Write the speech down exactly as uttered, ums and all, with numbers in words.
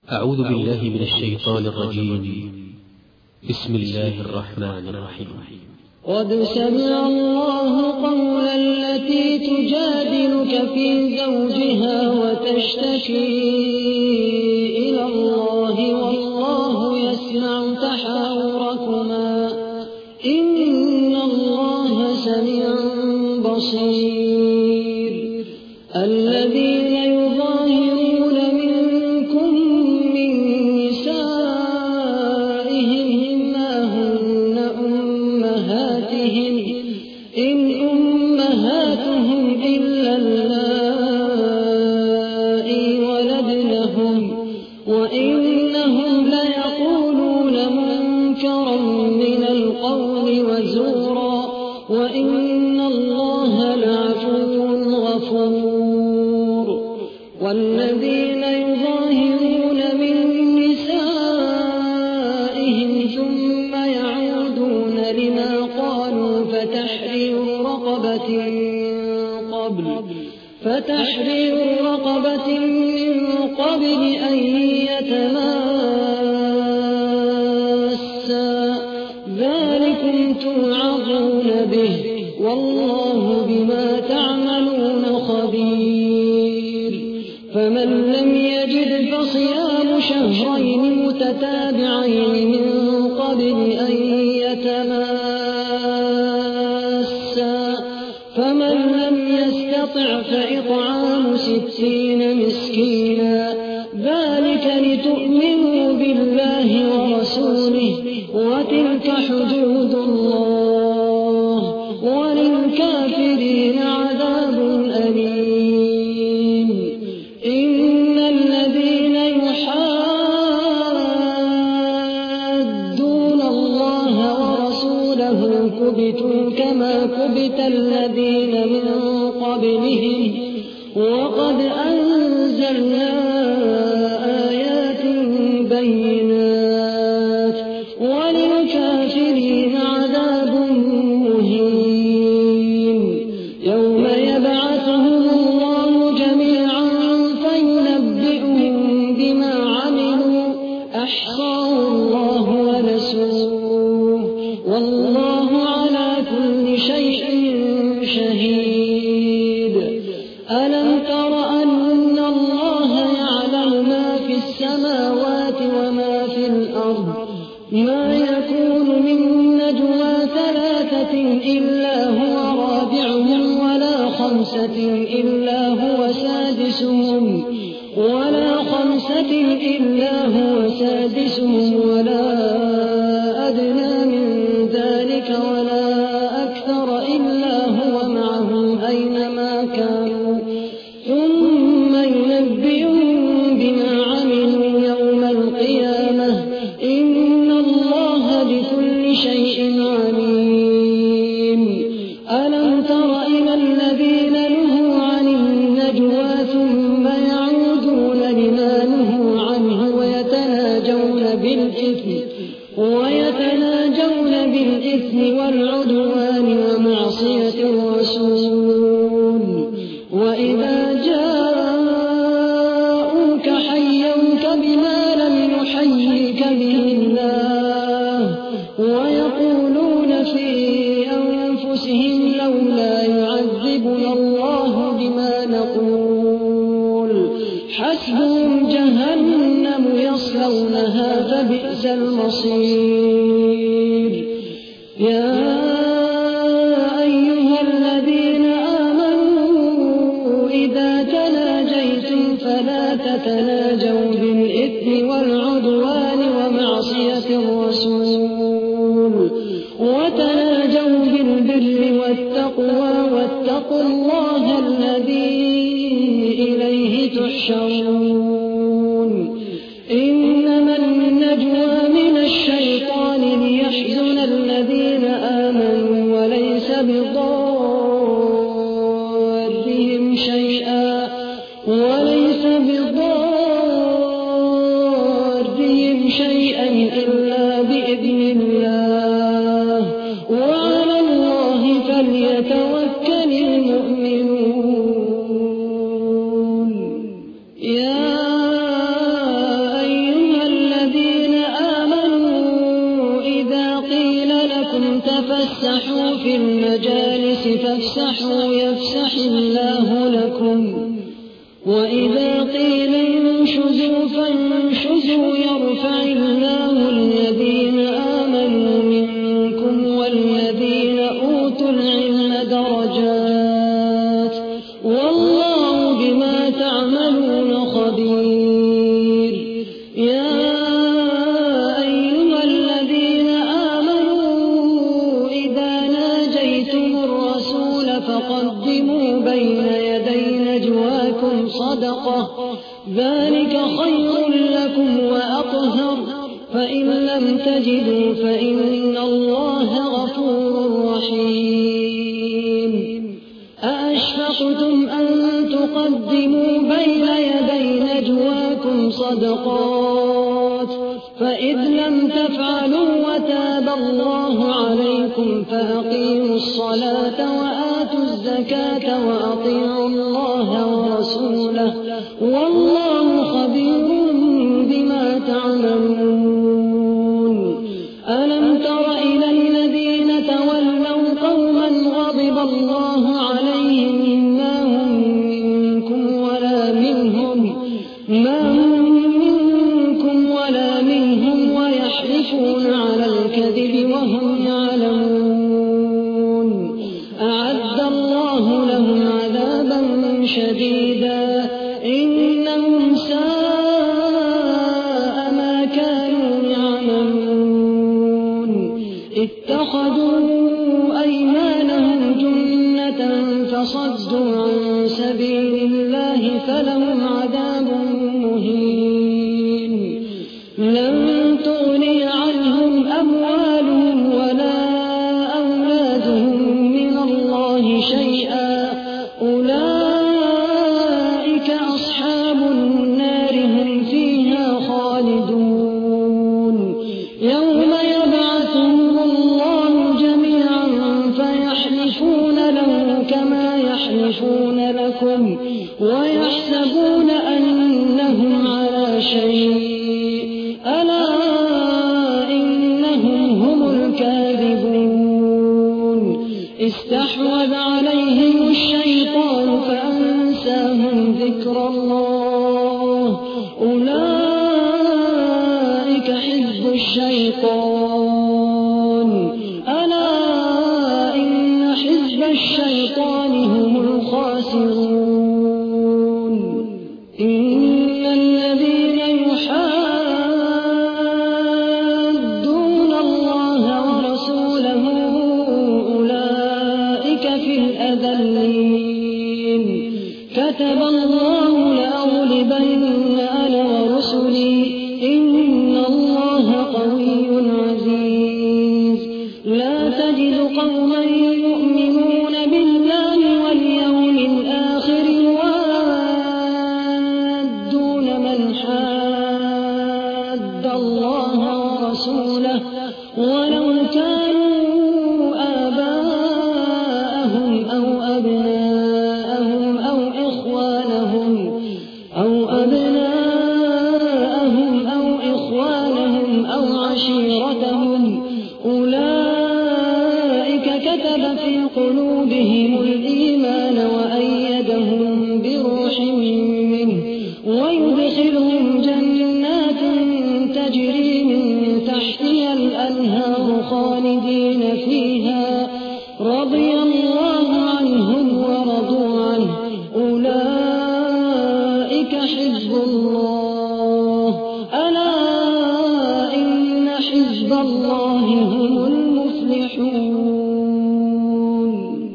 أعوذ بالله من الشيطان الرجيم. بسم الله الرحمن الرحيم. قد سمع الله قول التي تجادلك في زوجها وتشتكي إلى الله والله يسمع تحاوركما إن الله سميع بصير. الذين يظاهرون منكم من نسائهم ما هن أمهاتهم إن أمهاتهم إلا اللائي ولدنهم وإنهم ليقولون منكرا من القول وزورا وإن الله لعفو غفور. والذين يظاهرون من نسائهم ثم يعودون لما قالوا فتحرير رقبة قبل فتحرير رقبة من قبل أن يتماسا ذلكم توعظون به والله بما تعملون خبير. فمن لم يجد فصيام شهرين متتابعين من قبل أن يتماسا فمن لم يستطع فإطعام ستين مسكينا ذلك لتؤمنوا بالله ورسوله وتلك حدود الله وللكافرين عذاب أليم. إن الذين يحادون الله ورسوله كبتوا كما كبت الذين من قبلهم وقد أنزلنا آيات بينات وللكافرين عذاب مهين. يوم يبعثهم الله جميعا فينبئهم بما عملوا أحصاه الله ونسوه والله على كل شيء شهيد. ألم تر أن الله يعلم ما في السماوات وما في الأرض ما يكون من نجوى ثلاثة إلا هو رابعهم ولا خمسة إلا هو سادسهم ولا خمسة إلا هو سادسهم ولا أدنى من ذلك ولا أكثر إلا هو معهم أينما كانوا ثم ينبئهم بما عملوا يوم القيامة إن الله بكل شيء عليم. ألم تر إلى الذين نهوا عن النجوى ثم يعودون لما نهوا عنه ويتناجون بالإثم ويتناجون بالإثم والعدوان ومعصية الرسول وإذا جاءوك حيوك بما لم يحيك به الله ويقولون في أنفسهم لولا يعذبنا الله بما نقول حسبهم جهنم يصلونها فبئس المصير. يا أيها الذين آمنوا إذا تناجيتم فلا تتناجوا بالإثم والعدوان ومعصية الرسول وتناجوا بالبر والتقوى واتقوا الله الذي إليه تحشرون. إنما النجوى من الشيطان ليحزن الذين آمنوا وليس بضارهم شيئا وليس بضارهم شيئا إلا بإذن الله وعلى الله فليتوكل المؤمنون. يا في المجالس فافسحوا يفسح الله لكم وإذا قيل انشزوا فانشزوا يرفع الله الذين آمنوا منكم والذين أوتوا العلم درجات والله بما تعملون خبير. يا أيها الذين آمنوا إذا ناجيتم الرسول فقدموا بين يدي نجواكم صدقة ذلك خير لكم وأطهر فإن لم تجدوا فإن الله غفور رحيم. أأشفقتم أن تقدموا بين يدي نجواكم صدقات فإذ لم تفعلوا وتاب الله عليكم فأقيموا الصلاة وآتوا الزكاة وأطيعوا الله ورسوله والله خبير بما تعملون. ألم تر إلى الذين تولوا قوما غضب الله عليهم ما هم منكم ولا منهم ما هم منكم ولا منهم ويحلفون على الكذب وهم يعلمون. أعد الله لهم عذابا شديدا إنهم ساء ما كانوا يعملون. اتخذوا أيمانهم جنة فصدوا عن سبيل الله فلهم عذاب مهين. لن تغني عنهم أموالهم ولا أولادهم من الله شيئا أولئك أصحاب النار هم فيها خالدون. يوم يبعثهم الله جميعا فيحلفون له كما يحلفون لكم ويحسبون أنهم على شيء ألا إنهم هم الكاذبون. استحوذ عليهم الشيطان فأنساهم ذكر الله أولئك حزب الشيطان ألا إن حزب الشيطان هم الخاسرون. إن الذين يحادون الله ورسوله أولئك في الأذلين. كتب الله لأغلبن أنا ورسلي إن الله قوي عزيز. لا تجد قوما يؤمنون بالله واليوم الآخر يوادون من حاد الله ورسوله ولو كانوا آباءهم أو أبناءهم أو إخوانهم أو أبناءهم أو إخوانهم أو عشيرتهم أولئك كتب في قلوبهم الإيمان وأيدهم بروح منه ويدخلهم جنات تجري من تحتها الأنهار خالدين فيها رضي الله عنهم ورضوا عنه أولئك حزب الله ألا إن حزب الله